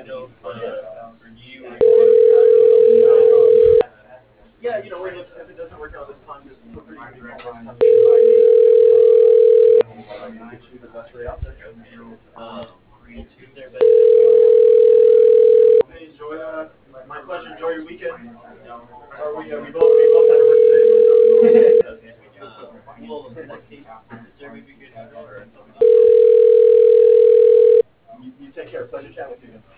Yeah, if it doesn't work out this time, just feel free to give me a call next time. Get you the best rate out there. Hey, enjoy. My pleasure. Enjoy your weekend. We both had to work today. You take care. Pleasure chatting with you again.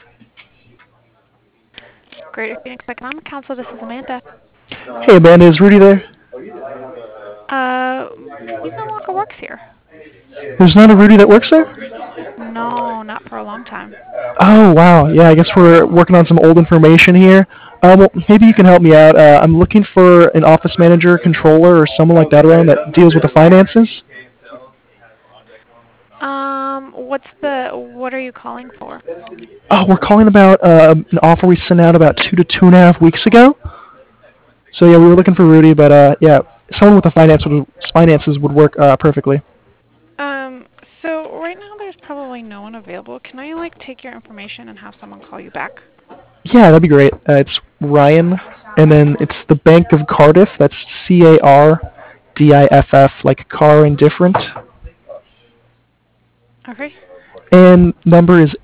Greater Phoenix Economic Council, this is Amanda. Hey Amanda, is Rudy there? Uh, he's no longer works here. There's not a Rudy that works there? No, not for a long time. Oh wow, yeah, I guess we're working on some old information here. Well, maybe you can help me out. I'm looking for an office manager, controller, or someone like that around that deals with the finances. What are you calling for? Oh, we're calling about an offer we sent out about 2 to 2.5 weeks ago. So yeah, we were looking for Rudy, but yeah, someone with the finances would work perfectly. So right now there's probably no one available. Can I take your information and have someone call you back? Yeah, that'd be great. It's Ryan, and then it's the Bank of Cardiff. That's CARDIFF, like car indifferent. Okay. And number is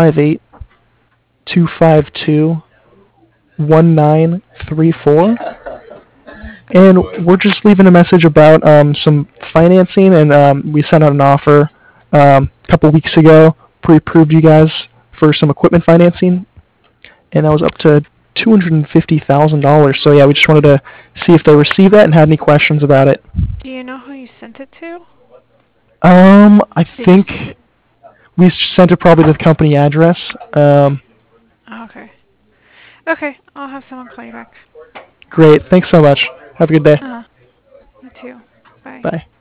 858-252-1934. And we're just leaving a message about some financing, and we sent out an offer a couple weeks ago. Pre-approved you guys for some equipment financing, and that was up to $250,000. So yeah, we just wanted to see if they received that and had any questions about it. Do you know who you sent it to? I Did you send think it? we sent it probably to the company address. Okay. Okay, I'll have someone call you back. Great. Thanks so much. Have a good day. You too. Bye. Bye.